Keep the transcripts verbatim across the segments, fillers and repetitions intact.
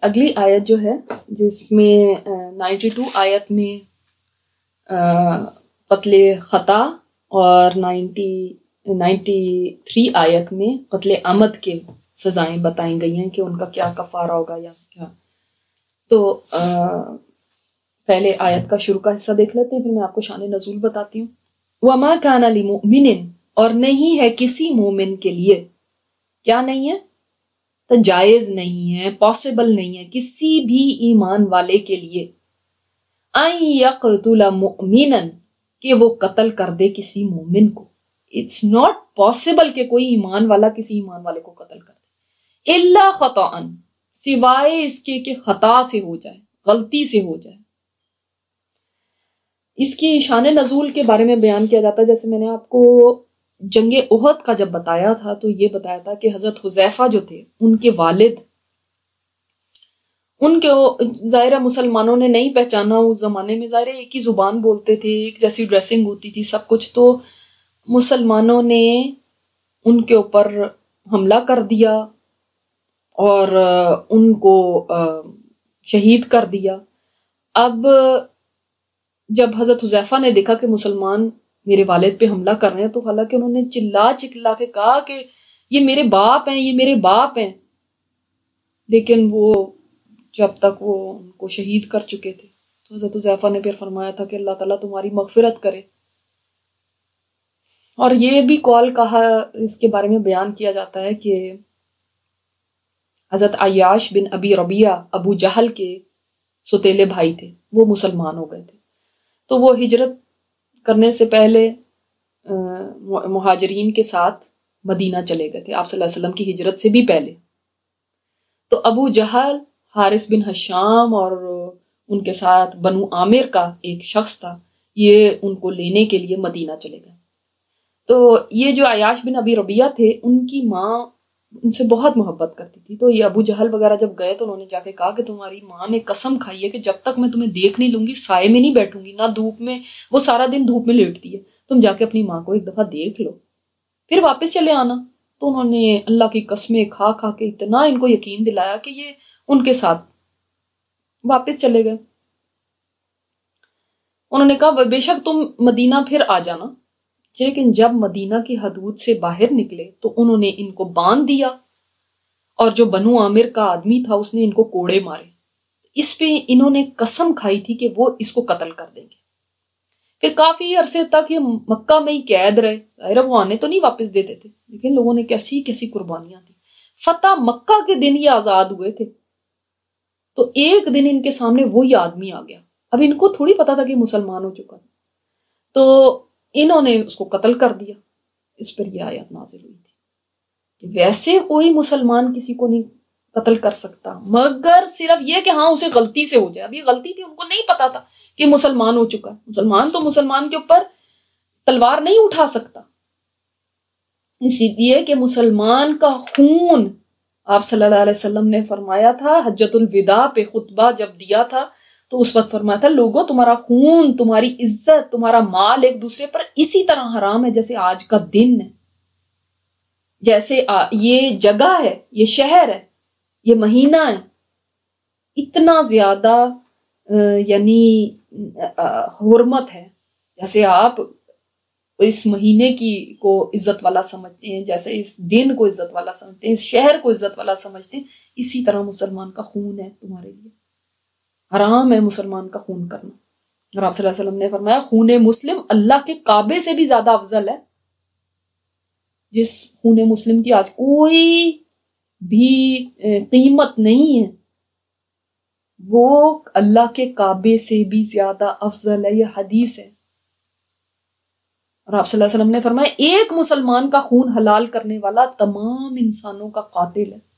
اگلی آیت جو ہے جس میں نائنٹی ٹو آیت میں قتل خطا اور نائنٹی نائنٹی تھری آیت میں قتل عمد کے سزائیں بتائی گئی ہیں کہ ان کا کیا کفارہ ہوگا یا کیا. تو پہلے آیت کا شروع کا حصہ دیکھ لیتے ہیں، پھر میں آپ کو شان نزول بتاتی ہوں. وما کان لمؤمن، اور نہیں ہے کسی مومن کے لیے، کیا نہیں ہے؟ تو جائز نہیں ہے، پاسبل نہیں ہے کسی بھی ایمان والے کے لیے ان یقتل مؤمنا، کہ وہ قتل کر دے کسی مومن کو. اٹس ناٹ پاسبل کہ کوئی ایمان والا کسی ایمان والے کو قتل کر دے، الا خطأ، سوائے اس کے کہ خطا سے ہو جائے، غلطی سے ہو جائے. اس کی شان نزول کے بارے میں بیان کیا جاتا ہے، جیسے میں نے آپ کو جنگ احد کا جب بتایا تھا تو یہ بتایا تھا کہ حضرت حذیفہ جو تھے ان کے والد، ان کے ظاہر مسلمانوں نے نہیں پہچانا اس زمانے میں، ظاہر ایک ہی زبان بولتے تھے، ایک جیسی ڈریسنگ ہوتی تھی، سب کچھ. تو مسلمانوں نے ان کے اوپر حملہ کر دیا اور ان کو شہید کر دیا. اب جب حضرت حذیفہ نے دیکھا کہ مسلمان میرے والد پہ حملہ کر رہے ہیں، تو حالانکہ انہوں نے چلا چکلا کے کہا کہ یہ میرے باپ ہیں، یہ میرے باپ ہیں، لیکن وہ جب تک وہ ان کو شہید کر چکے تھے تو حضرت حذیفہ نے پھر فرمایا تھا کہ اللہ تعالیٰ تمہاری مغفرت کرے. اور یہ بھی قول کہا، اس کے بارے میں بیان کیا جاتا ہے کہ حضرت عیاش بن ابی ربیعہ ابو جہل کے سوتیلے بھائی تھے، وہ مسلمان ہو گئے تھے. تو وہ ہجرت کرنے سے پہلے مہاجرین کے ساتھ مدینہ چلے گئے تھے، آپ صلی اللہ علیہ وسلم کی ہجرت سے بھی پہلے. تو ابو جہل، حارث بن ہشام اور ان کے ساتھ بنو عامر کا ایک شخص تھا، یہ ان کو لینے کے لیے مدینہ چلے گئے. تو یہ جو عیاش بن ابی ربیعہ تھے، ان کی ماں ان سے بہت محبت کرتی تھی. تو یہ ابو جہل وغیرہ جب گئے تو انہوں نے جا کے کہا کہ تمہاری ماں نے قسم کھائی ہے کہ جب تک میں تمہیں دیکھ نہیں لوں گی سائے میں نہیں بیٹھوں گی، نہ دھوپ میں، وہ سارا دن دھوپ میں لیٹتی ہے، تم جا کے اپنی ماں کو ایک دفعہ دیکھ لو پھر واپس چلے آنا. تو انہوں نے اللہ کی قسمیں کھا کھا کے اتنا ان کو یقین دلایا کہ یہ ان کے ساتھ واپس چلے گئے. انہوں نے کہا بے شک تم مدینہ پھر آ جانا. لیکن جب مدینہ کی حدود سے باہر نکلے تو انہوں نے ان کو باندھ دیا، اور جو بنو عامر کا آدمی تھا اس نے ان کو کوڑے مارے. اس پہ انہوں نے قسم کھائی تھی کہ وہ اس کو قتل کر دیں گے. پھر کافی عرصے تک یہ مکہ میں ہی قید رہے، ظاہر وہ آنے تو نہیں واپس دیتے تھے، لیکن لوگوں نے کیسی کیسی قربانیاں دی. فتح مکہ کے دن یہ آزاد ہوئے تھے. تو ایک دن ان کے سامنے وہی آدمی آ گیا. اب ان کو تھوڑی پتا تھا کہ مسلمان ہو چکا، تو انہوں نے اس کو قتل کر دیا. اس پر یہ آیت نازل ہوئی تھی کہ ویسے کوئی مسلمان کسی کو نہیں قتل کر سکتا، مگر صرف یہ کہ ہاں اسے غلطی سے ہو جائے. اب یہ غلطی تھی، ان کو نہیں پتا تھا کہ مسلمان ہو چکا. مسلمان تو مسلمان کے اوپر تلوار نہیں اٹھا سکتا، اسی لیے کہ مسلمان کا خون، آپ صلی اللہ علیہ وسلم نے فرمایا تھا حجۃ الوداع پہ خطبہ جب دیا تھا تو اس وقت فرمایا تھا لوگوں تمہارا خون، تمہاری عزت، تمہارا مال ایک دوسرے پر اسی طرح حرام ہے جیسے آج کا دن ہے، جیسے یہ جگہ ہے، یہ شہر ہے، یہ مہینہ ہے. اتنا زیادہ یعنی حرمت ہے. جیسے آپ اس مہینے کی کو عزت والا سمجھتے ہیں، جیسے اس دن کو عزت والا سمجھتے ہیں، اس شہر کو عزت والا سمجھتے ہیں، اسی طرح مسلمان کا خون ہے تمہارے لیے حرام ہے مسلمان کا خون کرنا. اور آپ صلی اللہ علیہ وسلم نے فرمایا خون مسلم اللہ کے کعبے سے بھی زیادہ افضل ہے. جس خون مسلم کی آج کوئی بھی قیمت نہیں ہے، وہ اللہ کے کعبے سے بھی زیادہ افضل ہے. یہ حدیث ہے. اور آپ صلی اللہ علیہ وسلم نے فرمایا ایک مسلمان کا خون حلال کرنے والا تمام انسانوں کا قاتل ہے.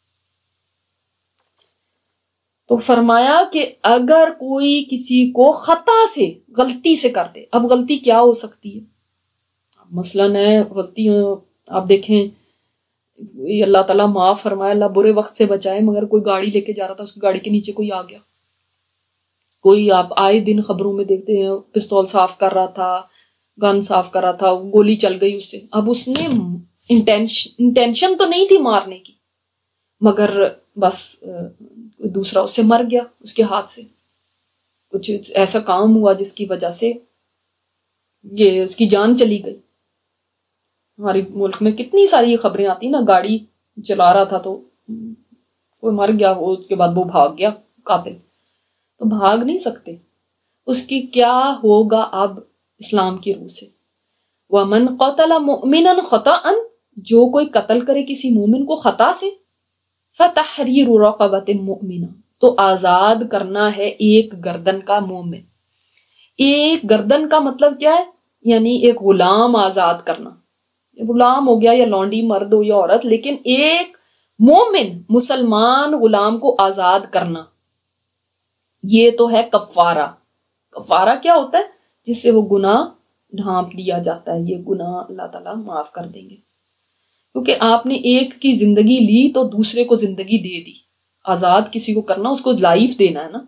تو فرمایا کہ اگر کوئی کسی کو خطا سے، غلطی سے کر دے، اب غلطی کیا ہو سکتی ہے؟ مثلاً ہے غلطی، آپ دیکھیں اللہ تعالیٰ معاف فرمائے، اللہ برے وقت سے بچائے، مگر کوئی گاڑی لے کے جا رہا تھا، اس کی گاڑی کے نیچے کوئی آ گیا. کوئی آپ آئے دن خبروں میں دیکھتے ہیں پستول صاف کر رہا تھا، گن صاف کر رہا تھا، گولی چل گئی اس سے. اب اس نے انٹینشن انٹینشن تو نہیں تھی مارنے کی، مگر بس کوئی دوسرا اس سے مر گیا، اس کے ہاتھ سے کچھ ایسا کام ہوا جس کی وجہ سے یہ اس کی جان چلی گئی. ہمارے ملک میں کتنی ساری خبریں آتی نا، گاڑی چلا رہا تھا تو کوئی مر گیا، وہ اس کے بعد وہ بھاگ گیا قاتل. تو بھاگ نہیں سکتے. اس کی کیا ہوگا اب اسلام کی روح سے؟ وَمَنْ قَتَلَ مُؤْمِنًا خَطَأً، جو کوئی قتل کرے کسی مومن کو خطا سے، فَتَحْرِيرُ رَقَبَةٍ مُؤْمِنَةٍ، تو آزاد کرنا ہے ایک گردن کا مومن. ایک گردن کا مطلب کیا ہے؟ یعنی ایک غلام آزاد کرنا. غلام ہو گیا یا لونڈی، مرد ہو یا عورت، لیکن ایک مومن مسلمان غلام کو آزاد کرنا، یہ تو ہے کفارہ. کفارہ کیا ہوتا ہے؟ جس سے وہ گناہ ڈھانپ دیا جاتا ہے. یہ گناہ اللہ تعالیٰ معاف کر دیں گے، کیونکہ آپ نے ایک کی زندگی لی تو دوسرے کو زندگی دے دی. آزاد کسی کو کرنا، اس کو لائف دینا ہے نا.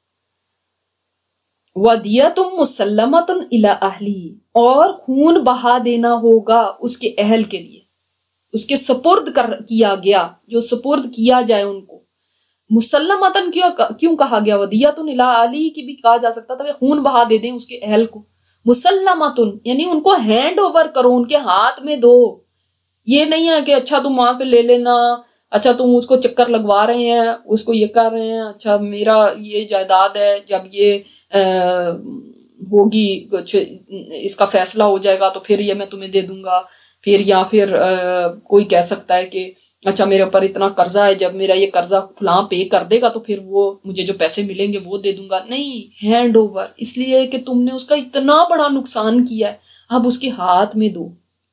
وَدِيَةٌ مُسَلَّمَةٌ إِلَىٰ أَهْلِهِ، اور خون بہا دینا ہوگا اس کے اہل کے لیے، اس کے سپرد کر کیا گیا، جو سپرد کیا جائے ان کو. مسلمتن کیوں کیوں کہا گیا؟ وَدِيَةٌ إِلَىٰ أَهْلِهِ کی بھی کہا جا سکتا تھا کہ خون بہا دے دیں اس کے اہل کو. مسلمتن یعنی ان کو ہینڈ اوور کرو، ان کے ہاتھ میں دو. یہ نہیں ہے کہ اچھا تم وہاں پہ لے لینا، اچھا تم اس کو چکر لگوا رہے ہیں، اس کو یہ کر رہے ہیں، اچھا میرا یہ جائیداد ہے، جب یہ ہوگی کچھ اس کا فیصلہ ہو جائے گا تو پھر یہ میں تمہیں دے دوں گا. پھر یا پھر کوئی کہہ سکتا ہے کہ اچھا میرے اوپر اتنا قرضہ ہے، جب میرا یہ قرضہ فلاں پے کر دے گا تو پھر وہ مجھے جو پیسے ملیں گے وہ دے دوں گا. نہیں، ہینڈ اوور، اس لیے کہ تم نے اس کا اتنا بڑا نقصان کیا ہے، اب اس کے ہاتھ میں دو.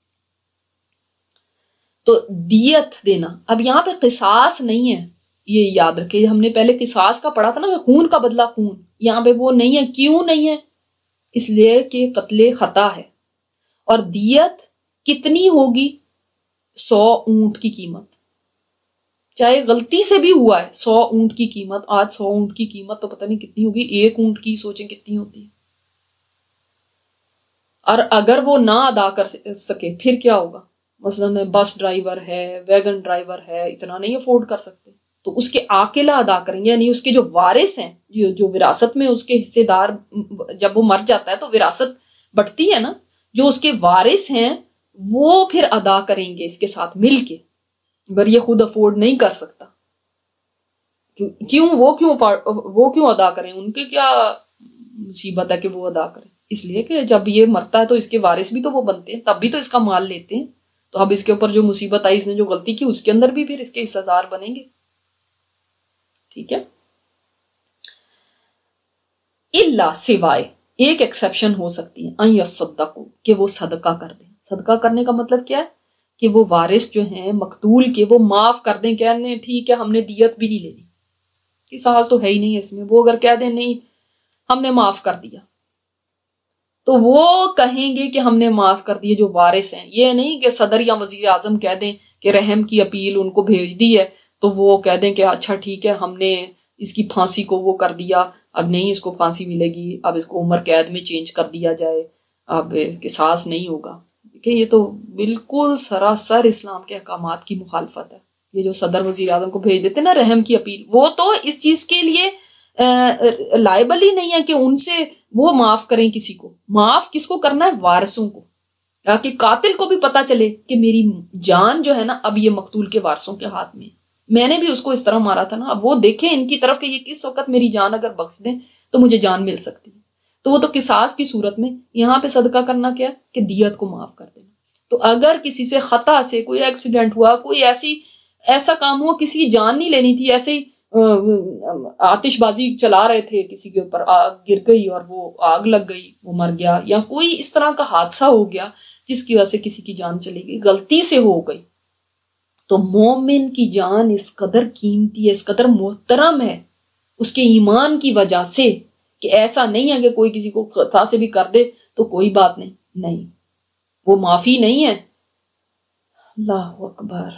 تو دیت دینا. اب یہاں پہ قصاص نہیں ہے، یہ یاد رکھے. ہم نے پہلے قصاص کا پڑھا تھا نا کہ خون کا بدلہ خون، یہاں پہ وہ نہیں ہے. کیوں نہیں ہے؟ اس لیے کہ قتل خطا ہے. اور دیت کتنی ہوگی؟ سو اونٹ کی قیمت. چاہے غلطی سے بھی ہوا ہے، سو اونٹ کی قیمت. آج سو اونٹ کی قیمت تو پتہ نہیں کتنی ہوگی، ایک اونٹ کی سوچیں کتنی ہوتی ہے. اور اگر وہ نہ ادا کر سکے پھر کیا ہوگا؟ مثلا بس ڈرائیور ہے، ویگن ڈرائیور ہے، اتنا نہیں افورڈ کر سکتے تو اس کے عاقلہ ادا کریں گے، یعنی اس کے جو وارث ہیں، جو جو وراثت میں اس کے حصے دار، جب وہ مر جاتا ہے تو وراثت بٹتی ہے نا، جو اس کے وارث ہیں وہ پھر ادا کریں گے اس کے ساتھ مل کے، اگر یہ خود افورڈ نہیں کر سکتا. کیوں وہ کیوں وہ کیوں ادا کریں؟ ان کے کیا مصیبت ہے کہ وہ ادا کریں؟ اس لیے کہ جب یہ مرتا ہے تو اس کے وارث بھی تو وہ بنتے ہیں، تب بھی تو اس کا مال لیتے ہیں. تو اب اس کے اوپر جو مصیبت آئی، اس نے جو غلطی کی، اس کے اندر بھی پھر اس کے حصہ دار بنیں گے. ٹھیک ہے. الا سوائے ایک ایکسیپشن ہو سکتی ہے، ان یصدقوا، کہ وہ صدقہ کر دیں. صدقہ کرنے کا مطلب کیا ہے؟ کہ وہ وارث جو ہیں مقتول کے، وہ معاف کر دیں، کہنے ٹھیک ہے ہم نے دیت بھی نہیں لینی، قصاص تو ہے ہی نہیں اس میں. وہ اگر کہہ دیں نہیں ہم نے معاف کر دیا، تو وہ کہیں گے کہ ہم نے معاف کر دیے جو وارث ہیں. یہ نہیں کہ صدر یا وزیر اعظم کہہ دیں کہ رحم کی اپیل ان کو بھیج دی ہے تو وہ کہہ دیں کہ اچھا ٹھیک ہے ہم نے اس کی پھانسی کو وہ کر دیا، اب نہیں اس کو پھانسی ملے گی، اب اس کو عمر قید میں چینج کر دیا جائے، اب قصاص نہیں ہوگا. کہ یہ تو بالکل سراسر اسلام کے احکامات کی مخالفت ہے. یہ جو صدر وزیر اعظم کو بھیج دیتے نا رحم کی اپیل، وہ تو اس چیز کے لیے لائبل ہی نہیں ہے کہ ان سے وہ معاف کریں کسی کو. معاف کس کو کرنا ہے؟ وارثوں کو، تاکہ قاتل کو بھی پتا چلے کہ میری جان جو ہے نا اب یہ مقتول کے وارثوں کے ہاتھ میں، میں نے بھی اس کو اس طرح مارا تھا نا، اب وہ دیکھیں ان کی طرف کہ یہ کس وقت میری جان اگر بخش دیں تو مجھے جان مل سکتی ہے. تو وہ تو قصاص کی صورت میں. یہاں پہ صدقہ کرنا کیا ہے؟ کہ دیت کو معاف کر دینا. تو اگر کسی سے خطا سے کوئی ایکسیڈنٹ ہوا، کوئی ایسی ایسا کام ہوا، کسی کی جان نہیں لینی تھی، ایسے ہی آتش بازی چلا رہے تھے، کسی کے اوپر آگ گر گئی اور وہ آگ لگ گئی، وہ مر گیا، یا کوئی اس طرح کا حادثہ ہو گیا جس کی وجہ سے کسی کی جان چلی گئی، غلطی سے ہو گئی، تو مومن کی جان اس قدر قیمتی ہے، اس قدر محترم ہے اس کے ایمان کی وجہ سے، کہ ایسا نہیں ہے کہ کوئی کسی کو خطا سے بھی کر دے تو کوئی بات نہیں. نہیں، وہ معافی نہیں ہے. اللہ اکبر.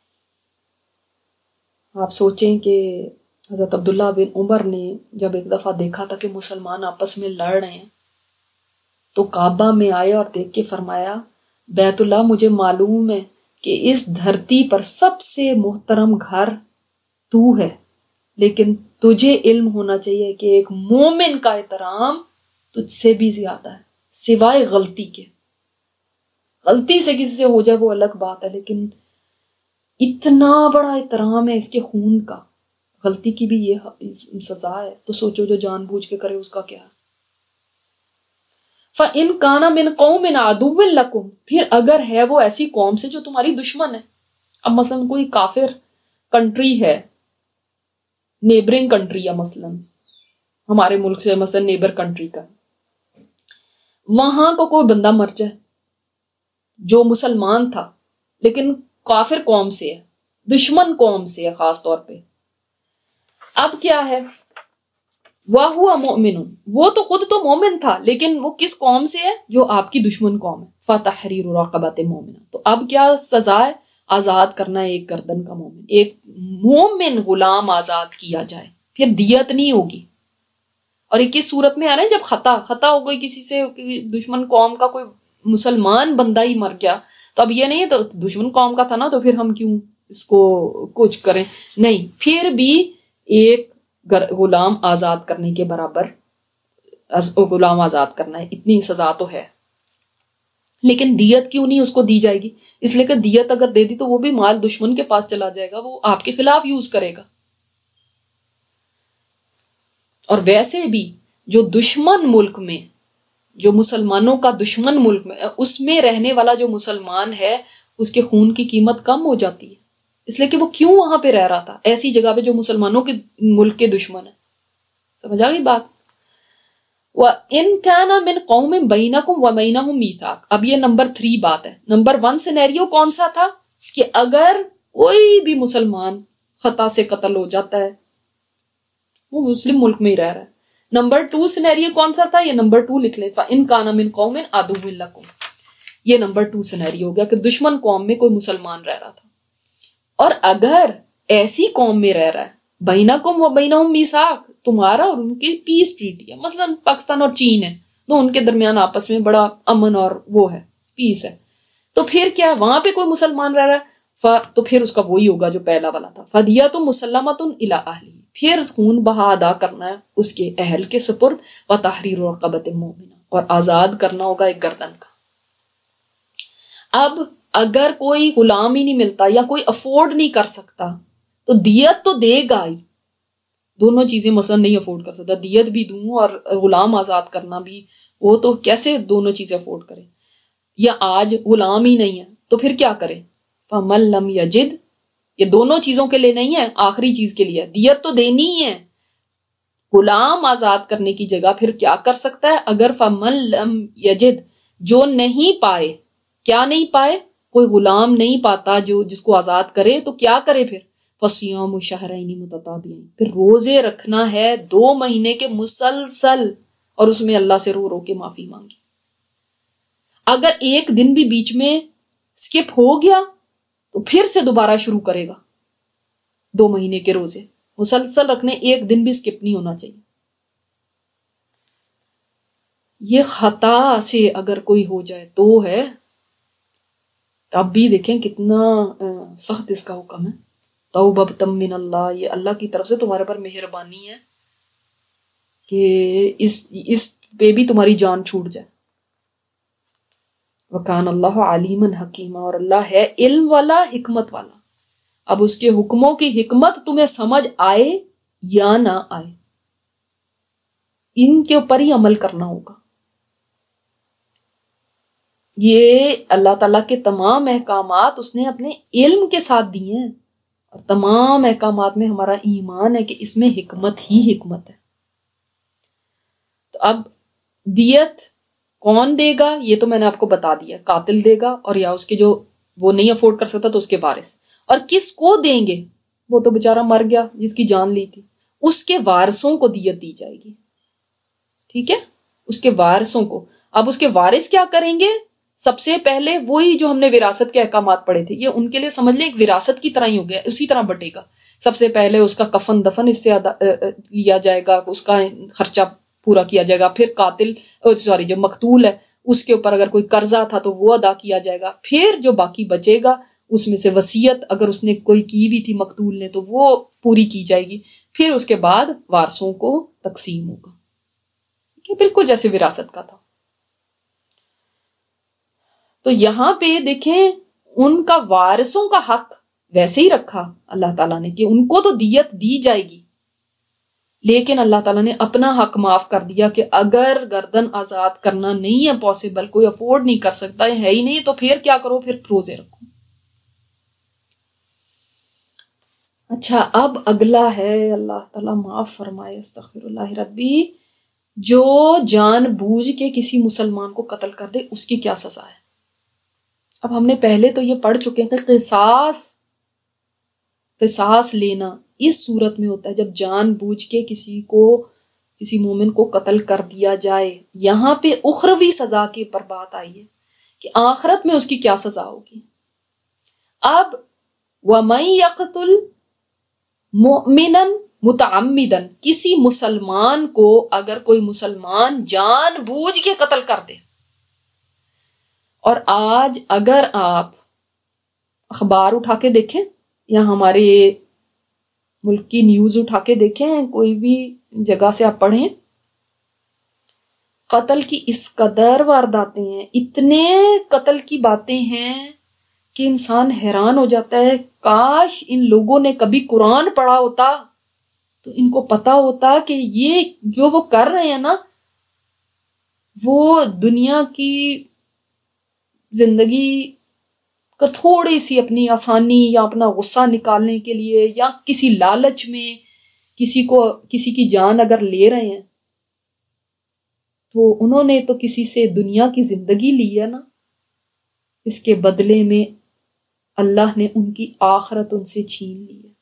آپ سوچیں کہ حضرت عبداللہ بن عمر نے جب ایک دفعہ دیکھا تھا کہ مسلمان آپس میں لڑ رہے ہیں تو کعبہ میں آئے اور دیکھ کے فرمایا بیت اللہ مجھے معلوم ہے کہ اس دھرتی پر سب سے محترم گھر تو ہے، لیکن تجھے علم ہونا چاہیے کہ ایک مومن کا احترام تجھ سے بھی زیادہ ہے، سوائے غلطی کے. غلطی سے کسی سے ہو جائے وہ الگ بات ہے، لیکن اتنا بڑا احترام ہے اس کے خون کا، غلطی کی بھی یہ سزا ہے، تو سوچو جو جان بوجھ کے کرے اس کا کیا. فَإِن كَانَ مِن قَوْمٍ عَدُوٍّ لَكُمْ، پھر اگر ہے وہ ایسی قوم سے جو تمہاری دشمن ہے. اب مثلا کوئی کافر کنٹری ہے، نیبرنگ کنٹری ہے، مثلا ہمارے ملک سے مثلا نیبر کنٹری کا، وہاں کو کوئی بندہ مر جائے جو مسلمان تھا لیکن کافر قوم سے ہے، دشمن قوم سے ہے خاص طور پہ. اب کیا ہے، وَهُوَ مُؤْمِنٌ، وہ تو خود تو مومن تھا لیکن وہ کس قوم سے ہے؟ جو آپ کی دشمن قوم ہے. فَتَحْرِيرُ رَقَبَةٍ مُؤْمِنَةٍ، تو اب کیا سزا ہے؟ آزاد کرنا ایک گردن کا مومن، ایک مومن غلام آزاد کیا جائے، پھر دیت نہیں ہوگی. اور یہ کس صورت میں آ رہا ہے؟ جب خطا خطا ہو گئی کسی سے، دشمن قوم کا کوئی مسلمان بندہ ہی مر گیا، تو اب یہ نہیں ہے تو دشمن قوم کا تھا نا تو پھر ہم کیوں اس کو کچھ کریں، نہیں، پھر بھی ایک غلام آزاد کرنے کے برابر غلام آزاد کرنا ہے، اتنی سزا تو ہے. لیکن دیت کیوں نہیں اس کو دی جائے گی؟ اس لیے کہ دیت اگر دے دی تو وہ بھی مال دشمن کے پاس چلا جائے گا، وہ آپ کے خلاف یوز کرے گا. اور ویسے بھی جو دشمن ملک میں، جو مسلمانوں کا دشمن ملک میں، اس میں رہنے والا جو مسلمان ہے اس کے خون کی قیمت کم ہو جاتی ہے، اس لیے کہ وہ کیوں وہاں پہ رہ رہا تھا ایسی جگہ پہ جو مسلمانوں کے ملک کے دشمن ہے. سمجھ آ گئی بات؟ وَإِن كَانَ مِن قَوْمٍ بَيْنَكُمْ وَبَيْنَهُمْ مِيثَاقٌ، اب یہ نمبر تھری بات ہے. نمبر ون سینیریو کون سا تھا؟ کہ اگر کوئی بھی مسلمان خطا سے قتل ہو جاتا ہے، وہ مسلم ملک میں ہی رہ رہا ہے. نمبر ٹو سینیریو کون سا تھا؟ یہ نمبر ٹو لکھ لیں، فَإِن كَانَ مِن قَوْمٍ عَدُوٍّ لَكُمْ، یہ نمبر ٹو سینیریو ہو گیا کہ دشمن قوم میں کوئی مسلمان رہ رہا تھا. اور اگر ایسی قوم میں رہ رہا ہے، بینکم و بینہم میثاق، تمہارا اور ان کی پیس ٹریٹی ہے، مثلا پاکستان اور چین ہے تو ان کے درمیان آپس میں بڑا امن اور وہ ہے، پیس ہے، تو پھر کیا ہے، وہاں پہ کوئی مسلمان رہ رہا ہے تو پھر اس کا وہی ہوگا جو پہلا والا تھا، فدیۃ مسلمۃ الی اہلہ، پھر خون بہا ادا کرنا ہے اس کے اہل کے سپرد، وتحریر رقبۃ مؤمنہ، اور آزاد کرنا ہوگا ایک گردن کا. اب اگر کوئی غلام ہی نہیں ملتا یا کوئی افورڈ نہیں کر سکتا تو دیت تو دے گا ہی. دونوں چیزیں مثلا نہیں افورڈ کر سکتا، دیت بھی دوں اور غلام آزاد کرنا بھی، وہ تو کیسے دونوں چیزیں افورڈ کرے؟ یا آج غلام ہی نہیں ہے تو پھر کیا کرے؟ فَمَن لَّمْ يَجِدْ، یہ دونوں چیزوں کے لیے نہیں ہے، آخری چیز کے لیے دیت تو دینی ہی ہے. غلام آزاد کرنے کی جگہ پھر کیا کر سکتا ہے؟ اگر فَمَن لَّمْ يَجِدْ، جو نہیں پائے، کیا نہیں پائے؟ کوئی غلام نہیں پاتا جو جس کو آزاد کرے، تو کیا کرے پھر؟ فَصِيَامُ شَهْرَيْنِ مُتَتَابِعَيْنِ، پھر روزے رکھنا ہے دو مہینے کے مسلسل، اور اس میں اللہ سے رو رو کے معافی مانگی. اگر ایک دن بھی بیچ میں سکپ ہو گیا تو پھر سے دوبارہ شروع کرے گا. دو مہینے کے روزے مسلسل رکھنے، ایک دن بھی سکپ نہیں ہونا چاہیے. یہ خطا سے اگر کوئی ہو جائے تو ہے، اب بھی دیکھیں کتنا سخت اس کا حکم ہے. توبۃ من اللہ، یہ اللہ کی طرف سے تمہارے پر مہربانی ہے کہ اس اس پہ بھی تمہاری جان چھوٹ جائے. وکان اللہ علیما حکیما، اور اللہ ہے علم والا، حکمت والا. اب اس کے حکموں کی حکمت تمہیں سمجھ آئے یا نہ آئے، ان کے اوپر ہی عمل کرنا ہوگا. یہ اللہ تعالیٰ کے تمام احکامات اس نے اپنے علم کے ساتھ دیے ہیں، اور تمام احکامات میں ہمارا ایمان ہے کہ اس میں حکمت ہی حکمت ہے. تو اب دیت کون دے گا یہ تو میں نے آپ کو بتا دیا، قاتل دے گا، اور یا اس کے جو وہ نہیں افورڈ کر سکتا تو اس کے وارث. اور کس کو دیں گے؟ وہ تو بےچارہ مر گیا جس کی جان لی تھی، اس کے وارثوں کو دیت دی جائے گی. ٹھیک ہے، اس کے وارثوں کو. اب اس کے وارث کیا کریں گے؟ سب سے پہلے وہی جو ہم نے وراثت کے احکامات پڑھے تھے، یہ ان کے لیے سمجھ لیں ایک وراثت کی طرح ہی ہو گیا، اسی طرح بٹے گا. سب سے پہلے اس کا کفن دفن اس سے لیا جائے گا، اس کا خرچہ پورا کیا جائے گا. پھر قاتل سوری جو مقتول ہے اس کے اوپر اگر کوئی قرضہ تھا تو وہ ادا کیا جائے گا. پھر جو باقی بچے گا اس میں سے وصیت اگر اس نے کوئی کی بھی تھی مقتول نے تو وہ پوری کی جائے گی، پھر اس کے بعد وارثوں کو تقسیم ہوگا، کہ بالکل جیسے وراثت کا تھا۔ تو یہاں پہ دیکھیں ان کا وارثوں کا حق ویسے ہی رکھا اللہ تعالیٰ نے کہ ان کو تو دیت دی جائے گی، لیکن اللہ تعالیٰ نے اپنا حق معاف کر دیا کہ اگر گردن آزاد کرنا نہیں ہے پاسبل، کوئی افورڈ نہیں کر سکتا ہے ہی نہیں، تو پھر کیا کرو، پھر روزے رکھو۔ اچھا اب اگلا ہے، اللہ تعالیٰ معاف فرمائے، استغفر اللہ ربی، جو جان بوجھ کے کسی مسلمان کو قتل کر دے اس کی کیا سزا ہے؟ اب ہم نے پہلے تو یہ پڑھ چکے ہیں کہ قصاص قصاص لینا اس صورت میں ہوتا ہے جب جان بوجھ کے کسی کو کسی مومن کو قتل کر دیا جائے۔ یہاں پہ اخروی سزا کی پر بات آئی ہے کہ آخرت میں اس کی کیا سزا ہوگی۔ اب وَمَن يَقْتُلْ مُؤْمِنًا مُتَعَمِّدًا، کسی مسلمان کو اگر کوئی مسلمان جان بوجھ کے قتل کر دے، اور آج اگر آپ اخبار اٹھا کے دیکھیں یا ہمارے ملک کی نیوز اٹھا کے دیکھیں، کوئی بھی جگہ سے آپ پڑھیں، قتل کی اس قدر وارداتیں ہیں، اتنے قتل کی باتیں ہیں کہ انسان حیران ہو جاتا ہے، کاش ان لوگوں نے کبھی قرآن پڑھا ہوتا تو ان کو پتا ہوتا کہ یہ جو وہ کر رہے ہیں نا، وہ دنیا کی زندگی کا تھوڑی سی اپنی آسانی یا اپنا غصہ نکالنے کے لیے یا کسی لالچ میں کسی کو کسی کی جان اگر لے رہے ہیں تو انہوں نے تو کسی سے دنیا کی زندگی لی ہے نا، اس کے بدلے میں اللہ نے ان کی آخرت ان سے چھین لی ہے۔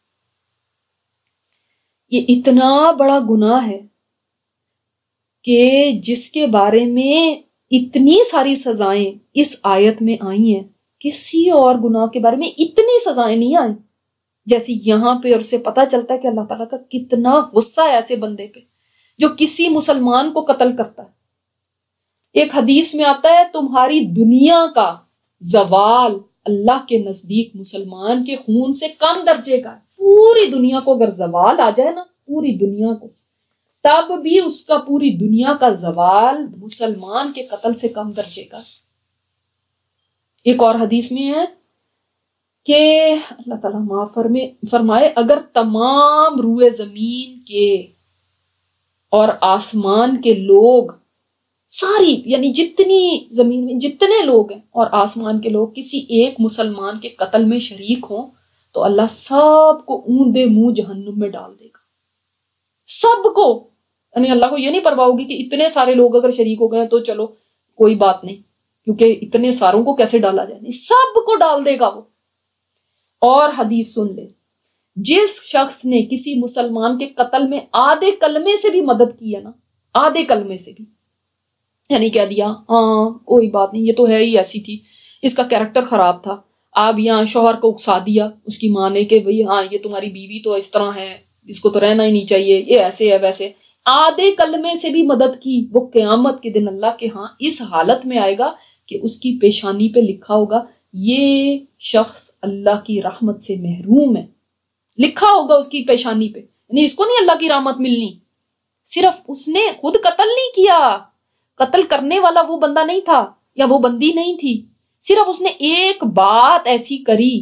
یہ اتنا بڑا گناہ ہے کہ جس کے بارے میں اتنی ساری سزائیں اس آیت میں آئی ہیں، کسی اور گناہ کے بارے میں اتنی سزائیں نہیں آئیں جیسی یہاں پہ، اور سے پتہ چلتا ہے کہ اللہ تعالیٰ کا کتنا غصہ ہے ایسے بندے پہ جو کسی مسلمان کو قتل کرتا ہے۔ ایک حدیث میں آتا ہے تمہاری دنیا کا زوال اللہ کے نزدیک مسلمان کے خون سے کم درجے کا ہے۔ پوری دنیا کو اگر زوال آ جائے نا، پوری دنیا کو، تب بھی اس کا پوری دنیا کا زوال مسلمان کے قتل سے کم درجے کا۔ ایک اور حدیث میں ہے کہ اللہ تعالیٰ معاف فرمائے، اگر تمام روئے زمین کے اور آسمان کے لوگ، ساری یعنی جتنی زمین میں جتنے لوگ ہیں اور آسمان کے لوگ کسی ایک مسلمان کے قتل میں شریک ہوں تو اللہ سب کو اونڈے منہ جہنم میں ڈال دے گا، سب کو۔ یعنی اللہ کو یہ نہیں پرواہ ہوگی کہ اتنے سارے لوگ اگر شریک ہو گئے تو چلو کوئی بات نہیں، کیونکہ اتنے ساروں کو کیسے ڈالا جائے، نہیں، سب کو ڈال دے گا وہ۔ اور حدیث سن لے، جس شخص نے کسی مسلمان کے قتل میں آدھے کلمے سے بھی مدد کی ہے نا، آدھے کلمے سے بھی، یعنی کہہ دیا ہاں کوئی بات نہیں، یہ تو ہے ہی ایسی تھی، اس کا کیریکٹر خراب تھا، آپ یہاں شوہر کو اکسا دیا اس کی ماں نے کہ بھئی ہاں یہ تمہاری بیوی تو اس طرح ہے، اس کو تو رہنا ہی نہیں چاہیے، یہ ایسے ہے ویسے، آدھے کلمے سے بھی مدد کی، وہ قیامت کے دن اللہ کے ہاں اس حالت میں آئے گا کہ اس کی پیشانی پہ لکھا ہوگا یہ شخص اللہ کی رحمت سے محروم ہے، لکھا ہوگا اس کی پیشانی پہ، یعنی اس کو نہیں اللہ کی رحمت ملنی، صرف اس نے خود قتل نہیں کیا، قتل کرنے والا وہ بندہ نہیں تھا یا وہ بندی نہیں تھی، صرف اس نے ایک بات ایسی کری،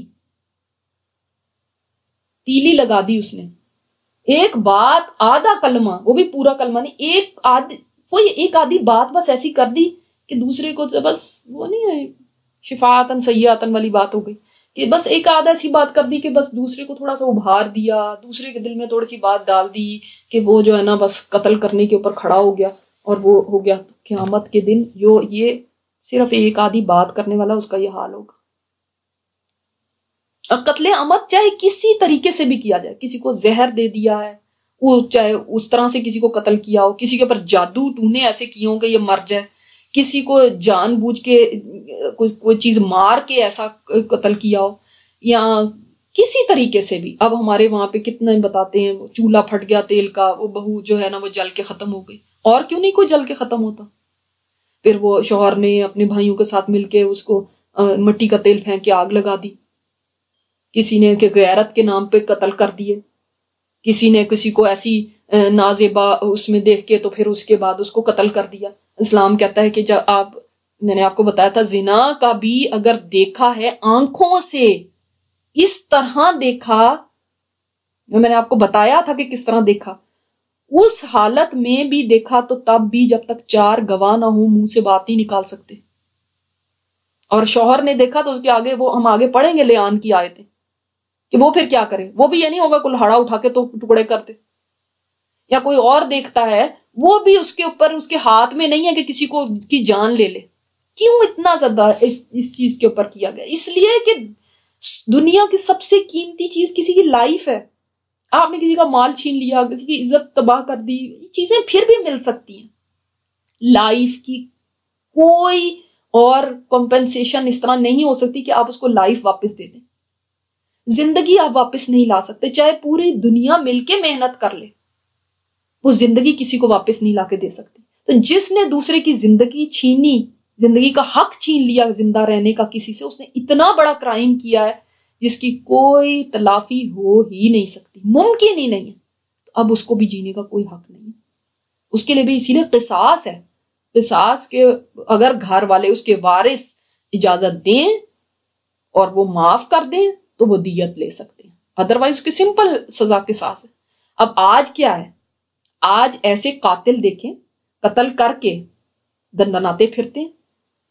تیلی لگا دی اس نے، ایک بات، آدھا کلمہ، وہ بھی پورا کلمہ نہیں، ایک آدھی کوئی ایک آدھی بات بس ایسی کر دی کہ دوسرے کو بس وہ نہیں ہے شفاعتن سیئاتن والی بات ہو گئی، کہ بس ایک آدھا ایسی بات کر دی کہ بس دوسرے کو تھوڑا سا ابھار دیا، دوسرے کے دل میں تھوڑی سی بات ڈال دی کہ وہ جو ہے نا بس قتل کرنے کے اوپر کھڑا ہو گیا اور وہ ہو گیا۔ تو قیامت کے دن جو یہ صرف ایک آدھی بات کرنے والا اس کا یہ حال ہوگا۔ اور قتل عمد چاہے کسی طریقے سے بھی کیا جائے، کسی کو زہر دے دیا ہے، وہ چاہے اس طرح سے کسی کو قتل کیا ہو، کسی کے اوپر جادو ٹونے ایسے کیے ہوں کہ یہ مر جائے، کسی کو جان بوجھ کے کوئی کوئی چیز مار کے ایسا قتل کیا ہو، یا کسی طریقے سے بھی۔ اب ہمارے وہاں پہ کتنے بتاتے ہیں چولہا پھٹ گیا تیل کا، وہ بہو جو ہے نا وہ جل کے ختم ہو گئی، اور کیوں نہیں کوئی جل کے ختم ہوتا؟ پھر وہ شوہر نے اپنے بھائیوں کے ساتھ مل کے اس کو مٹی کا تیل پھینک کے آگ لگا دی، کسی نے کہ غیرت کے نام پہ قتل کر دیے، کسی نے کسی کو ایسی نازیبا اس میں دیکھ کے تو پھر اس کے بعد اس کو قتل کر دیا۔ اسلام کہتا ہے کہ جب آپ، میں نے آپ کو بتایا تھا زنا کا بھی اگر دیکھا ہے آنکھوں سے، اس طرح دیکھا، میں نے آپ کو بتایا تھا کہ کس طرح دیکھا، اس حالت میں بھی دیکھا تو تب بھی جب تک چار گواہ نہ ہوں منہ سے بات نہیں نکال سکتے۔ اور شوہر نے دیکھا تو اس کے آگے وہ ہم آگے پڑھیں گے لیان کی آیتیں کہ وہ پھر کیا کرے، وہ بھی یہ نہیں ہوگا کلہاڑا اٹھا کے تو ٹکڑے کرتے، یا کوئی اور دیکھتا ہے وہ بھی اس کے اوپر، اس کے ہاتھ میں نہیں ہے کہ کسی کو کی جان لے لے۔ کیوں اتنا زیادہ اس, اس چیز کے اوپر کیا گیا؟ اس لیے کہ دنیا کی سب سے قیمتی چیز کسی کی لائف ہے۔ آپ نے کسی کا مال چھین لیا، کسی کی عزت تباہ کر دی، یہ چیزیں پھر بھی مل سکتی ہیں۔ لائف کی کوئی اور کمپنسیشن اس طرح نہیں ہو سکتی کہ آپ اس کو لائف واپس دے دیں۔ زندگی آپ واپس نہیں لا سکتے، چاہے پوری دنیا مل کے محنت کر لے، وہ زندگی کسی کو واپس نہیں لا کے دے سکتی۔ تو جس نے دوسرے کی زندگی چھینی، زندگی کا حق چھین لیا زندہ رہنے کا کسی سے، اس نے اتنا بڑا کرائم کیا ہے جس کی کوئی تلافی ہو ہی نہیں سکتی، ممکن ہی نہیں ہے۔ اب اس کو بھی جینے کا کوئی حق نہیں ہے، اس کے لیے بھی اسی لیے قصاص ہے۔ قصاص کے اگر گھر والے، اس کے وارث اجازت دیں اور وہ معاف کر دیں تو وہ دیت لے سکتے ہیں، ادروائز اس کی سمپل سزا قصاص ہے۔ اب آج کیا ہے، آج ایسے قاتل دیکھیں قتل کر کے دندناتے پھرتے ہیں،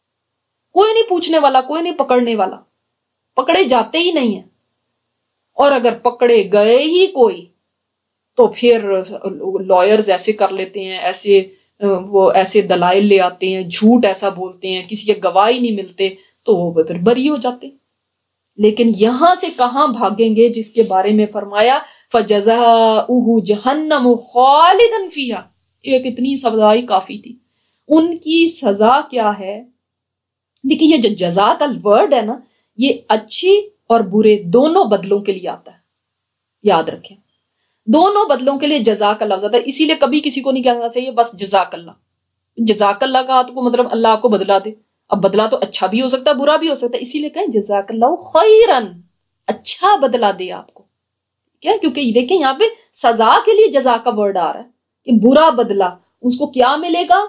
کوئی نہیں پوچھنے والا، کوئی نہیں پکڑنے والا، پکڑے جاتے ہی نہیں ہیں، اور اگر پکڑے گئے ہی کوئی تو پھر لائرز ایسے کر لیتے ہیں، ایسے وہ ایسے دلائل لے آتے ہیں، جھوٹ ایسا بولتے ہیں، کسی کے گواہی نہیں ملتے تو وہ پھر بری ہو جاتے ہیں۔ لیکن یہاں سے کہاں بھاگیں گے جس کے بارے میں فرمایا فَجَزَاؤُهُ جَهَنَّمُ خَالِدًا فِيهَا، ایک اتنی سزائی کافی تھی۔ ان کی سزا کیا ہے؟ دیکھیں یہ جو جزا کا ورڈ ہے نا، یہ اچھی اور برے دونوں بدلوں کے لیے آتا ہے، یاد رکھیں، دونوں بدلوں کے لیے جزاک اللہ آتا ہے۔ اسی لیے کبھی کسی کو نہیں کہنا چاہیے بس جزاک اللہ۔ جزاک اللہ کا تو مطلب اللہ آپ کو بدلا دے، اب بدلا تو اچھا بھی ہو سکتا ہے برا بھی ہو سکتا ہے، اسی لیے کہیں جزاک اللہ خیرن، اچھا بدلا دے آپ کو، کیا؟ کیونکہ دیکھیں یہاں پہ سزا کے لیے جزا کا ورڈ آ رہا ہے کہ برا بدلا اس کو کیا ملے گا؟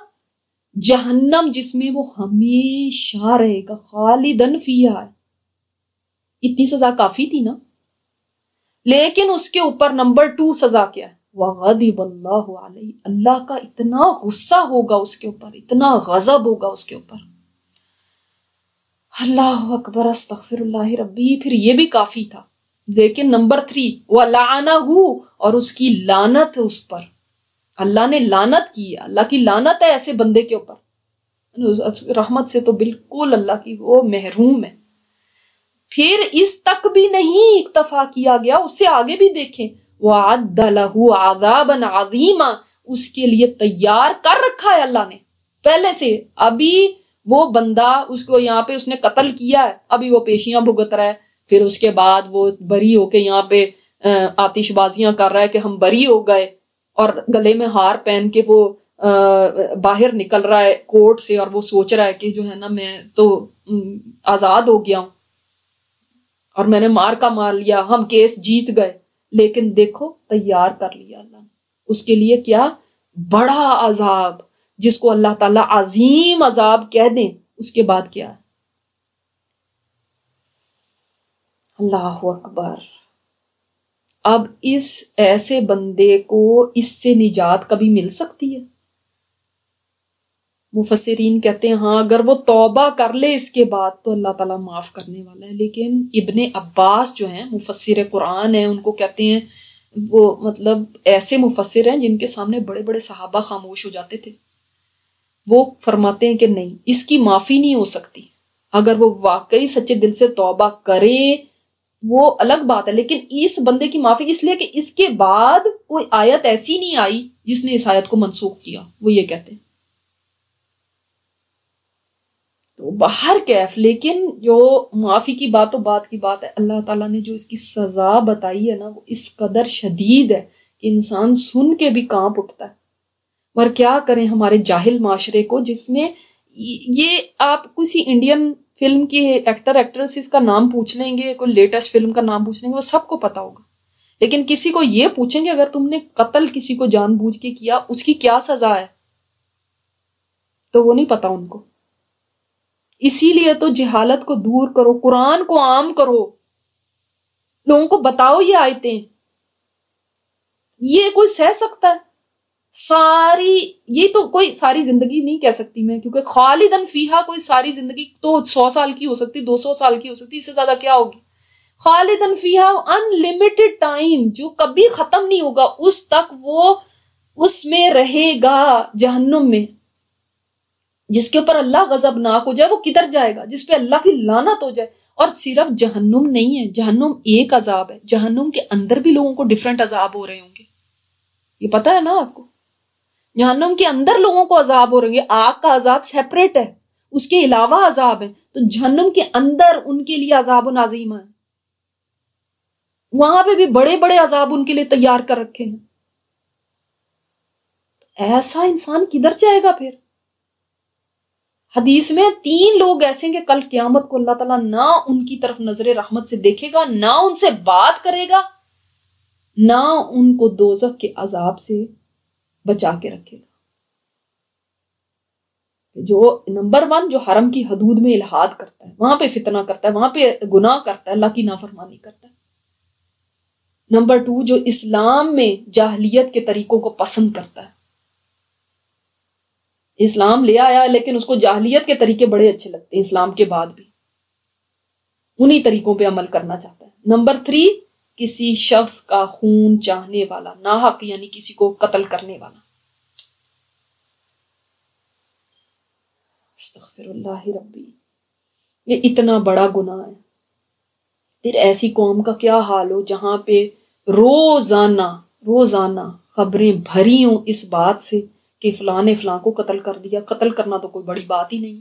جہنم، جس میں وہ ہمیشہ رہے گا، خالدن فیہا۔ اتنی سزا کافی تھی نا، لیکن اس کے اوپر نمبر ٹو سزا کیا ہے؟ وَغَضِبَ اللَّهُ عَلَيْهِ، اللہ کا اتنا غصہ ہوگا اس کے اوپر، اتنا غضب ہوگا اس کے اوپر۔ اللہ اکبر، استغفر اللہ ربی، پھر یہ بھی کافی تھا۔ لیکن نمبر تھری وَلَعَنَهُ، اور اس کی لعنت ہے اس پر، اللہ نے لعنت کی ہے، اللہ کی لعنت ہے ایسے بندے کے اوپر، رحمت سے تو بالکل اللہ کی وہ محروم ہے۔ پھر اس تک بھی نہیں اکتفا کیا گیا، اس سے آگے بھی دیکھیں، وَعَدَّ لَهُ عَذَابًا عَظِيمًا، اس کے لیے تیار کر رکھا ہے اللہ نے پہلے سے۔ ابھی وہ بندہ، اس کو یہاں پہ اس نے قتل کیا ہے، ابھی وہ پیشیاں بھگت رہا ہے، پھر اس کے بعد وہ بری ہو کے یہاں پہ آتش بازیاں کر رہا ہے کہ ہم بری ہو گئے، اور گلے میں ہار پہن کے وہ باہر نکل رہا ہے کورٹ سے، اور وہ سوچ رہا ہے کہ جو ہے نا میں تو آزاد ہو گیا ہوں اور میں نے مار کا مار لیا، ہم کیس جیت گئے۔ لیکن دیکھو تیار کر لیا اللہ نے اس کے لیے کیا؟ بڑا عذاب، جس کو اللہ تعالیٰ عظیم عذاب کہہ دیں، اس کے بعد کیا ہے؟ اللہ اکبر۔ اب اس ایسے بندے کو اس سے نجات کبھی مل سکتی ہے؟ مفسرین کہتے ہیں ہاں، اگر وہ توبہ کر لے اس کے بعد تو اللہ تعالیٰ معاف کرنے والا ہے۔ لیکن ابن عباس جو ہیں مفسر قرآن ہیں، ان کو کہتے ہیں وہ مطلب ایسے مفسر ہیں جن کے سامنے بڑے بڑے صحابہ خاموش ہو جاتے تھے، وہ فرماتے ہیں کہ نہیں، اس کی معافی نہیں ہو سکتی، اگر وہ واقعی سچے دل سے توبہ کرے وہ الگ بات ہے، لیکن اس بندے کی معافی اس لیے کہ اس کے بعد کوئی آیت ایسی نہیں آئی جس نے اس آیت کو منسوخ کیا، وہ یہ کہتے ہیں۔ تو باہر کیف، لیکن جو معافی کی بات تو بات کی بات ہے، اللہ تعالیٰ نے جو اس کی سزا بتائی ہے نا، وہ اس قدر شدید ہے کہ انسان سن کے بھی کانپ اٹھتا ہے۔ اور کیا کریں ہمارے جاہل معاشرے کو، جس میں یہ آپ کسی انڈین فلم کی ایکٹر ایکٹریسز کا نام پوچھ لیں گے، کوئی لیٹسٹ فلم کا نام پوچھ لیں گے، وہ سب کو پتا ہوگا. لیکن کسی کو یہ پوچھیں گے اگر تم نے قتل کسی کو جان بوجھ کے کیا اس کی کیا سزا ہے، تو وہ نہیں پتا ان کو. اسی لیے تو جہالت کو دور کرو، قرآن کو عام کرو، لوگوں کو بتاؤ یہ آیتیں. یہ کوئی سہ سکتا ہے؟ ساری یہ تو کوئی ساری زندگی نہیں کہہ سکتی میں، کیونکہ خالدن فیہا کوئی ساری زندگی تو سو سال کی ہو سکتی، دو سو سال کی ہو سکتی، اس سے زیادہ کیا ہوگی. خالدن فیہا ان لمیٹڈ ٹائم، جو کبھی ختم نہیں ہوگا، اس تک وہ اس میں رہے گا جہنم میں. جس کے اوپر اللہ غضبناک ہو جائے وہ کدھر جائے گا؟ جس پہ اللہ کی لعنت ہو جائے. اور صرف جہنم نہیں ہے، جہنم ایک عذاب ہے، جہنم کے اندر بھی لوگوں کو ڈیفرنٹ عذاب ہو رہے ہوں گے. یہ پتا ہے نا آپ کو؟ جہنم کے اندر لوگوں کو عذاب ہو رہے ہیں. آگ کا عذاب سیپریٹ ہے، اس کے علاوہ عذاب ہے. تو جہنم کے اندر ان کے لیے عذاب و نازیمہ ہے، وہاں پہ بھی بڑے بڑے عذاب ان کے لیے تیار کر رکھے ہیں. ایسا انسان کدھر جائے گا پھر؟ حدیث میں تین لوگ ایسے ہیں کہ کل قیامت کو اللہ تعالیٰ نہ ان کی طرف نظر رحمت سے دیکھے گا، نہ ان سے بات کرے گا، نہ ان کو دوزخ کے عذاب سے بچا کے رکھے گا. جو نمبر ون جو حرم کی حدود میں الحاد کرتا ہے، وہاں پہ فتنہ کرتا ہے، وہاں پہ گناہ کرتا ہے، اللہ کی نافرمانی کرتا ہے. نمبر ٹو جو اسلام میں جاہلیت کے طریقوں کو پسند کرتا ہے، اسلام لے آیا لیکن اس کو جاہلیت کے طریقے بڑے اچھے لگتے ہیں، اسلام کے بعد بھی انہی طریقوں پہ عمل کرنا چاہتا ہے. نمبر تھری کسی شخص کا خون چاہنے والا، ناحق یعنی کسی کو قتل کرنے والا. استغفر اللہ ربی، یہ اتنا بڑا گناہ ہے. پھر ایسی قوم کا کیا حال ہو جہاں پہ روزانہ روزانہ خبریں بھری ہوں اس بات سے کہ فلاں نے فلاں کو قتل کر دیا. قتل کرنا تو کوئی بڑی بات ہی نہیں.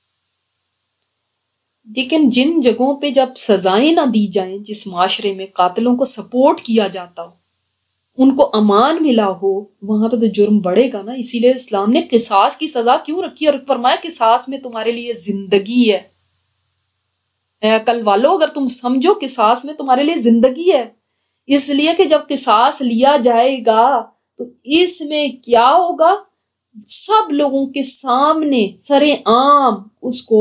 لیکن جن جگہوں پہ جب سزائیں نہ دی جائیں، جس معاشرے میں قاتلوں کو سپورٹ کیا جاتا ہو، ان کو امان ملا ہو، وہاں پہ تو جرم بڑھے گا نا. اسی لیے اسلام نے قصاص کی سزا کیوں رکھی اور فرمایا قصاص میں تمہارے لیے زندگی ہے. اے عقل والو، اگر تم سمجھو قصاص میں تمہارے لیے زندگی ہے. اس لیے کہ جب قصاص لیا جائے گا تو اس میں کیا ہوگا؟ سب لوگوں کے سامنے سر عام اس کو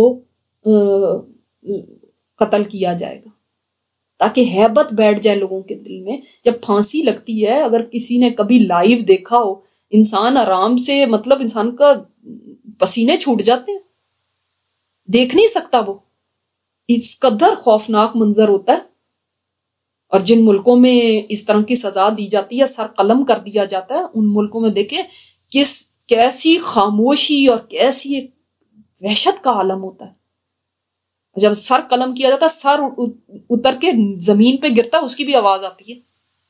قتل کیا جائے گا تاکہ ہیبت بیٹھ جائے لوگوں کے دل میں. جب پھانسی لگتی ہے، اگر کسی نے کبھی لائیو دیکھا ہو، انسان آرام سے مطلب انسان کا پسینے چھوٹ جاتے ہیں، دیکھ نہیں سکتا. وہ اس قدر خوفناک منظر ہوتا ہے. اور جن ملکوں میں اس طرح کی سزا دی جاتی ہے، سر قلم کر دیا جاتا ہے، ان ملکوں میں دیکھیں کس کیسی خاموشی اور کیسی ایک وحشت کا عالم ہوتا ہے. جب سر قلم کیا جاتا ہے، سر اتر کے زمین پہ گرتا ہے، اس کی بھی آواز آتی ہے.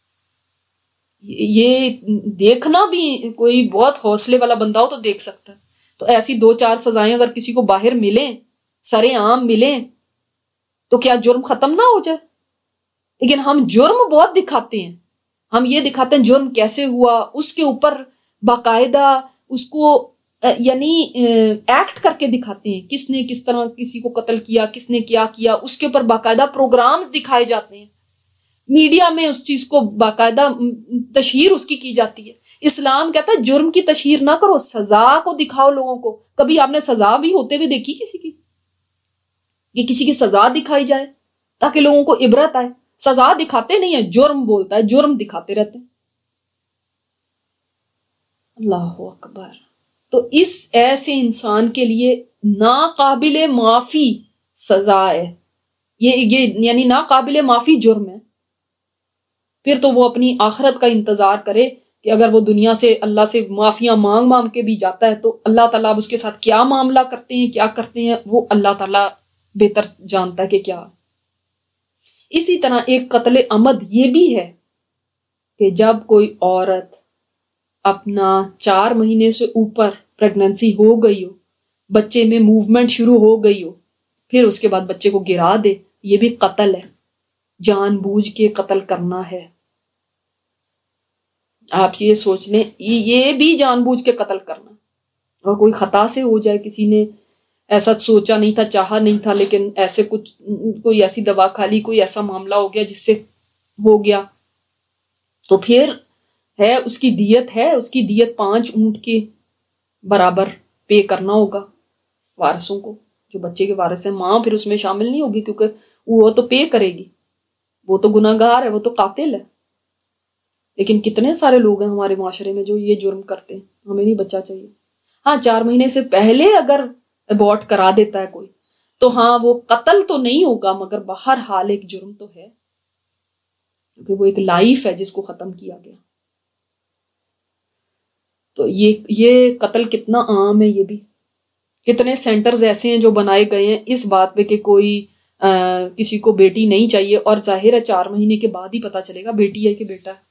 یہ دیکھنا بھی کوئی بہت حوصلے والا بندہ ہو تو دیکھ سکتا ہے. تو ایسی دو چار سزائیں اگر کسی کو باہر ملیں، سر عام ملیں، تو کیا جرم ختم نہ ہو جائے؟ لیکن ہم جرم بہت دکھاتے ہیں. ہم یہ دکھاتے ہیں جرم کیسے ہوا، اس کے اوپر باقاعدہ اس کو یعنی ایکٹ کر کے دکھاتے ہیں، کس نے کس طرح کسی کو قتل کیا، کس نے کیا کیا، اس کے اوپر باقاعدہ پروگرامز دکھائے جاتے ہیں، میڈیا میں اس چیز کو باقاعدہ تشہیر اس کی کی جاتی ہے. اسلام کہتا ہے جرم کی تشہیر نہ کرو، سزا کو دکھاؤ لوگوں کو. کبھی آپ نے سزا بھی ہوتے ہوئے دیکھی کسی کی؟ کہ کسی کی سزا دکھائی جائے تاکہ لوگوں کو عبرت آئے؟ سزا دکھاتے نہیں ہیں، جرم بولتا ہے، جرم دکھاتے رہتے ہیں. اللہ اکبر. تو اس ایسے انسان کے لیے ناقابل معافی سزا ہے، یہ یہ یعنی ناقابل معافی جرم ہے. پھر تو وہ اپنی آخرت کا انتظار کرے کہ اگر وہ دنیا سے اللہ سے معافیاں مانگ مانگ کے بھی جاتا ہے تو اللہ تعالیٰ اب اس کے ساتھ کیا معاملہ کرتے ہیں، کیا کرتے ہیں، وہ اللہ تعالیٰ بہتر جانتا ہے کہ کیا. اسی طرح ایک قتل عمد یہ بھی ہے کہ جب کوئی عورت اپنا چار مہینے سے اوپر پریگننسی ہو گئی ہو، بچے میں موومنٹ شروع ہو گئی ہو، پھر اس کے بعد بچے کو گرا دے، یہ بھی قتل ہے، جان بوجھ کے قتل کرنا ہے. آپ یہ سوچ لیں، یہ بھی جان بوجھ کے قتل کرنا. اور کوئی خطا سے ہو جائے، کسی نے ایسا سوچا نہیں تھا، چاہا نہیں تھا، لیکن ایسے کچھ کوئی ایسی دوا کھا لی، کوئی ایسا معاملہ ہو گیا جس سے ہو گیا، تو پھر ہے اس کی دیت ہے اس کی دیت پانچ اونٹ کے برابر پے کرنا ہوگا وارثوں کو، جو بچے کے وارث ہیں۔ ماں پھر اس میں شامل نہیں ہوگی کیونکہ وہ تو پے کرے گی، وہ تو گناہ گار ہے، وہ تو قاتل ہے۔ لیکن کتنے سارے لوگ ہیں ہمارے معاشرے میں جو یہ جرم کرتے ہیں، ہمیں نہیں بچہ چاہیے۔ ہاں چار مہینے سے پہلے اگر ابورٹ کرا دیتا ہے کوئی تو ہاں وہ قتل تو نہیں ہوگا، مگر بہرحال ایک جرم تو ہے، کیونکہ وہ ایک لائف ہے جس کو ختم کیا گیا۔ تو یہ یہ قتل کتنا عام ہے، یہ بھی کتنے سینٹرز ایسے ہیں جو بنائے گئے ہیں اس بات پہ کہ کوئی آ, کسی کو بیٹی نہیں چاہیے، اور ظاہر ہے چار مہینے کے بعد ہی پتا چلے گا بیٹی ہے کہ بیٹا ہے۔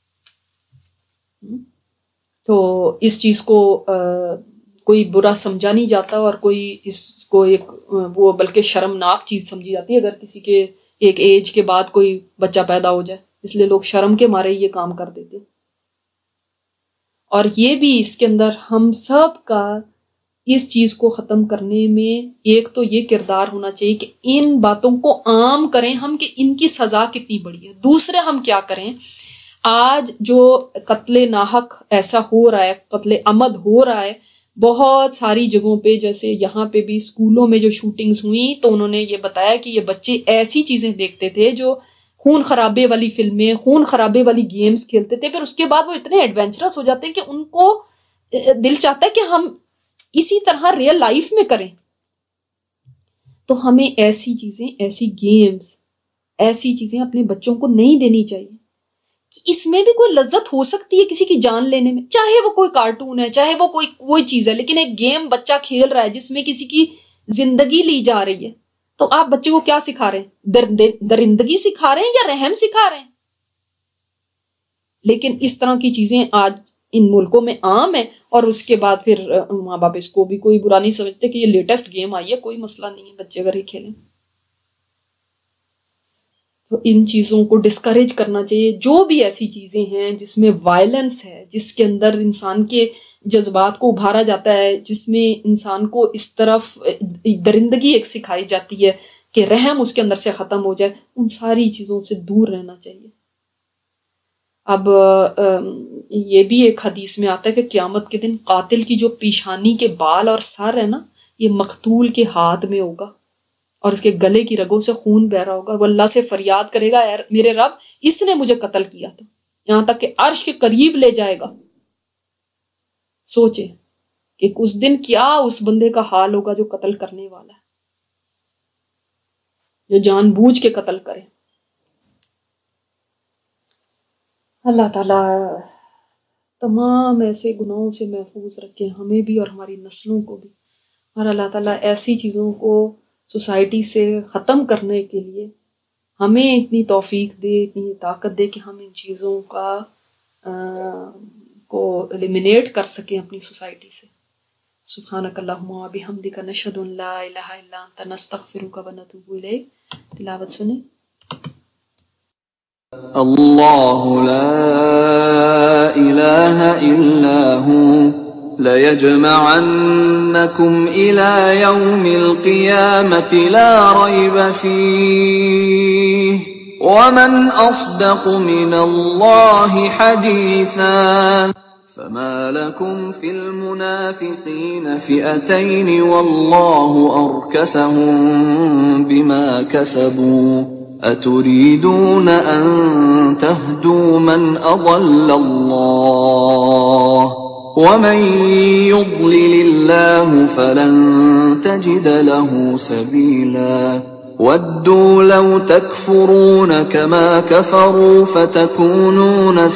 تو اس چیز کو آ, کوئی برا سمجھا نہیں جاتا، اور کوئی اس کو ایک وہ بلکہ شرمناک چیز سمجھی جاتی ہے اگر کسی کے ایک ایج کے بعد کوئی بچہ پیدا ہو جائے، اس لیے لوگ شرم کے مارے یہ کام کر دیتے۔ اور یہ بھی اس کے اندر ہم سب کا اس چیز کو ختم کرنے میں ایک تو یہ کردار ہونا چاہیے کہ ان باتوں کو عام کریں ہم کہ ان کی سزا کتنی بڑی ہے۔ دوسرے ہم کیا کریں، آج جو قتل ناحق ایسا ہو رہا ہے، قتل عمد ہو رہا ہے بہت ساری جگہوں پہ، جیسے یہاں پہ بھی اسکولوں میں جو شوٹنگز ہوئی تو انہوں نے یہ بتایا کہ یہ بچے ایسی چیزیں دیکھتے تھے جو خون خرابے والی فلمیں، خون خرابے والی گیمز کھیلتے تھے، پھر اس کے بعد وہ اتنے ایڈونچرس ہو جاتے ہیں کہ ان کو دل چاہتا ہے کہ ہم اسی طرح ریئل لائف میں کریں۔ تو ہمیں ایسی چیزیں، ایسی گیمز، ایسی چیزیں اپنے بچوں کو نہیں دینی چاہیے کہ اس میں بھی کوئی لذت ہو سکتی ہے کسی کی جان لینے میں، چاہے وہ کوئی کارٹون ہے، چاہے وہ کوئی کوئی چیز ہے، لیکن ایک گیم بچہ کھیل رہا ہے جس میں کسی کی زندگی لی جا رہی ہے، تو آپ بچے کو کیا سکھا رہے ہیں؟ در درندگی سکھا رہے ہیں یا رحم سکھا رہے ہیں؟ لیکن اس طرح کی چیزیں آج ان ملکوں میں عام ہے، اور اس کے بعد پھر ماں باپ اس کو بھی کوئی برا نہیں سمجھتے کہ یہ لیٹسٹ گیم آئی ہے، کوئی مسئلہ نہیں ہے، بچے اگر ہی کھیلیں۔ تو ان چیزوں کو ڈسکریج کرنا چاہیے۔ جو بھی ایسی چیزیں ہیں جس میں وائلنس ہے، جس کے اندر انسان کے جذبات کو ابھارا جاتا ہے، جس میں انسان کو اس طرف درندگی ایک سکھائی جاتی ہے کہ رحم اس کے اندر سے ختم ہو جائے، ان ساری چیزوں سے دور رہنا چاہیے۔ اب یہ بھی ایک حدیث میں آتا ہے کہ قیامت کے دن قاتل کی جو پیشانی کے بال اور سر ہے نا، یہ مقتول کے ہاتھ میں ہوگا، اور اس کے گلے کی رگوں سے خون بہ رہا ہوگا۔ وہ اللہ سے فریاد کرے گا، اے میرے رب اس نے مجھے قتل کیا تھا، یہاں تک کہ عرش کے قریب لے جائے گا۔ سوچے کہ اس دن کیا اس بندے کا حال ہوگا جو قتل کرنے والا ہے، جو جان بوجھ کے قتل کرے۔ اللہ تعالیٰ تمام ایسے گناہوں سے محفوظ رکھے ہمیں بھی اور ہماری نسلوں کو بھی، اور اللہ تعالیٰ ایسی چیزوں کو سوسائٹی سے ختم کرنے کے لیے ہمیں اتنی توفیق دے، اتنی طاقت دے کہ ہم ان چیزوں کا کو ایلیمینیٹ کر سکیں اپنی سوسائٹی سے۔ سبحانک اللہم و بحمدک نشہد ان لا الہ الا انت نستغفرک و نتوب الیک۔ تلاوت سنیں۔ اللہ لا الہ الا هو لَيَجْمَعَنَّكُمْ إِلَى يَوْمِ الْقِيَامَةِ لَا رَيْبَ فِيهِ وَمَنْ أَصْدَقُ مِنَ اللَّهِ حَدِيثًا فَمَا لَكُمْ فِي الْمُنَافِقِينَ فِئَتَيْنِ وَاللَّهُ أَرْكَسَهُم بِمَا كَسَبُوا أَتُرِيدُونَ أَن تَهْدُوا مَنْ أَضَلَّ اللَّهُ وَمَن يُضْلِلِ اللَّهُ فَلَن تَجِدَ لَهُ سَبِيلًا وَدُّوا لَوْ تَكْفُرُونَ كَمَا كَفَرُوا فَتَكُونُونَ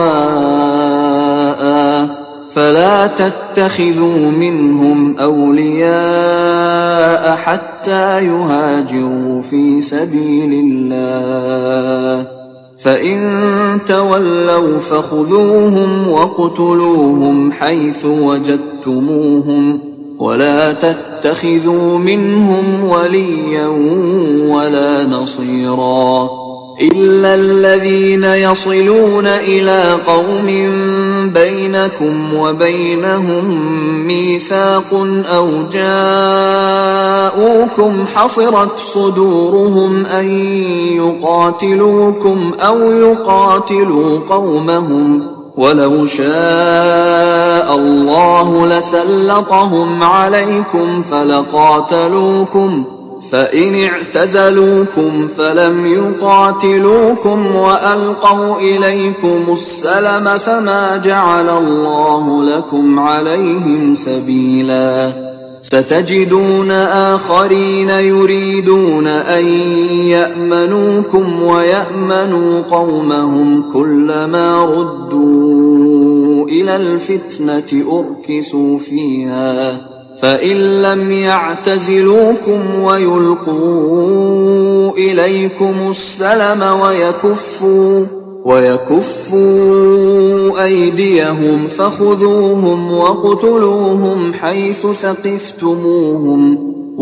سَوَاءً فَلَا تَتَّخِذُوا مِنْهُمْ أَوْلِيَاءَ حَتَّى يُهَاجِرُوا فِي سَبِيلِ اللَّهِ فَإِن تَوَلَّوْا فَخُذُوهُمْ وَاقْتُلُوهُمْ حَيْثُ وَجَدتُّمُوهُمْ وَلَا تَتَّخِذُوا مِنْهُمْ وَلِيًّا وَلَا نَصِيرًا إِلَّا الَّذِينَ يَصِلُونَ إِلَىٰ قَوْمٍ بَيْنَكُمْ وَبَيْنَهُم مِّيثَاقٌ أَوْ جَاءُوكُمْ حَصِرَتْ صُدُورُهُمْ أَن يُقَاتِلُوكُمْ أَوْ يُقَاتِلُوا قَوْمَهُمْ ۚ وَلَوْ شَاءَ اللَّهُ لَسَلَّطَهُمْ عَلَيْكُمْ فَلَقَاتَلُوكُمْ ۚ فَإِنِ اعْتَزَلُوكُمْ فَلَمْ يُقَاتِلُوكُمْ وَأَلْقَوْا إِلَيْكُمُ السَّلَمَ فَمَا جَعَلَ اللَّهُ لَكُمْ عَلَيْهِمْ سَبِيلًا ۗ سَتَجِدُونَ آخَرِينَ يُرِيدُونَ أَن يَأْمَنُوكُمْ وَيَأْمَنُوا قَوْمَهُمْ كُلَّمَا رُدُّوا إِلَى الْفِتْنَةِ أُرْكِسُوا فِيهَا ۚ فَإِن لَّمْ يَعْتَزِلُوكُمْ وَيُلْقُوا إِلَيْكُمُ السَّلَمَ وَيَكُفُّوا وَيَكُفُّوا أَيْدِيَهُمْ فَخُذُوهُمْ وَاقْتُلُوهُمْ حَيْثُ ثَقِفْتُمُوهُمْ ۚ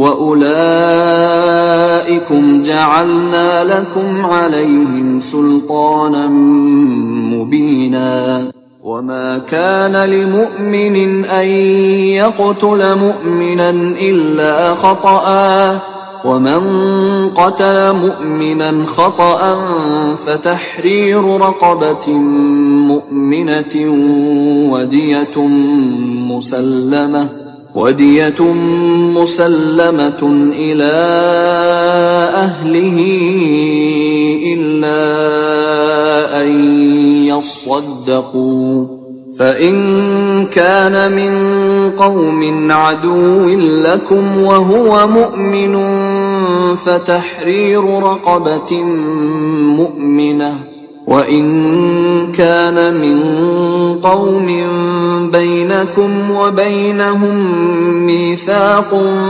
وَأُولَٰئِكُمْ جَعَلْنَا لَكُمْ عَلَيْهِمْ سُلْطَانًا مُّبِينًا. وَمَا كَانَ لِمُؤْمِنٍ أَن يَقْتُلَ مُؤْمِنًا إِلَّا خَطَأً ۚ وَمَن قَتَلَ مُؤْمِنًا خَطَأً فَتَحْرِيرُ رَقَبَةٍ مُّؤْمِنَةٍ وَدِيَةٌ مُّسَلَّمَةٌ إِلَىٰ أَهْلِهِ إِلَّا أَن يَصَّدَّقُوا ۚ فَإِن كَانَ مِن قَوْمٍ عَدُوٍّ لَّكُمْ وَهُوَ مُؤْمِنٌ فَتَحْرِيرُ رَقَبَةٍ مُّؤْمِنَةٍ ۖ وَإِن كَانَ مِن قَوْمٍ بَيْنَكُمْ وَبَيْنَهُم مِّيثَاقٌ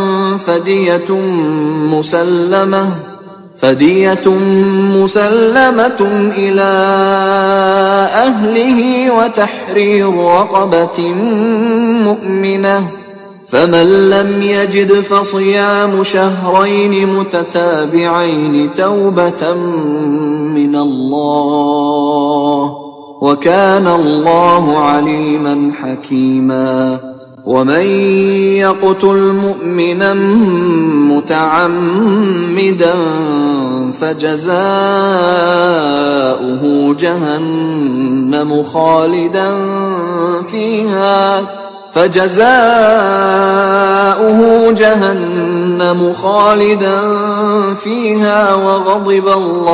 فَدِيَةٌ مُّسَلَّمَةٌ إِلَىٰ أَهْلِهِ وَتَحْرِيرُ رَقَبَةٍ مُّؤْمِنَةٍ ۖ فَمَن لَّمْ يَجِدْ فَصِيَامُ شَهْرَيْنِ مُتَتَابِعَيْنِ تَوْبَةً مِّنَ اللَّهِ ۗ وَكَانَ اللَّهُ عَلِيمًا حَكِيمًا. وَمَن يَقْتُلْ مُؤْمِنًا مُّتَعَمِّدًا فَجَزَاؤُهُ جَهَنَّمُ خَالِدًا فِيهَا فِيهَا وَغَضِبَ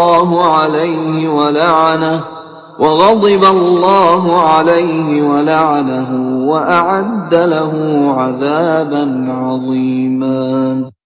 اللَّهُ عَلَيْهِ وَلَعَنَهُ وَأَعَدَّ لَهُ عَذَابًا عَظِيمًا.